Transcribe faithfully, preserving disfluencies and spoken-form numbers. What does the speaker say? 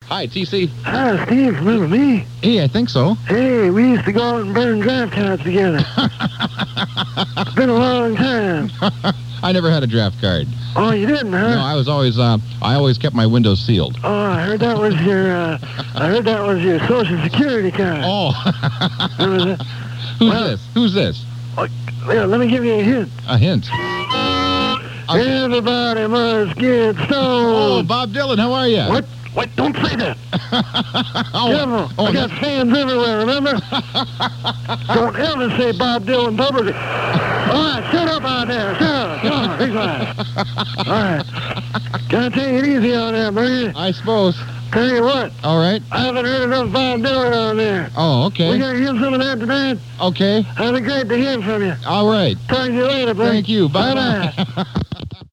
Hi, T C. Hi, Steve. Remember me? Hey, I think so. Hey, we used to go out and burn draft cards together. It's been a long time. I never had a draft card. Oh, you didn't, huh? No, I was always, uh, I always kept my windows sealed. Oh, I heard that was your, uh, I heard that was your Social Security card. Oh. Remember that? Who's Well- this? Who's this? Oh, yeah, let me give you a hint. A hint. Everybody must get Oh, stoned. Bob Dylan, how are you? What? What? Don't say that. oh, Careful. oh, I got fans everywhere, remember? Don't ever say Bob Dylan publicly. All right, shut up out there. Shut up. Come on, be quiet. All right. Gotta take it easy on there, Bernie. I suppose. Tell you what, All right. I haven't heard enough Bob Dylan on there. Oh, We okay. gotta hear some of that tonight. Okay. That'd be great to hear from you. All right. Talk to you later, Bernie. Thank you. Bye-bye. Bye-bye.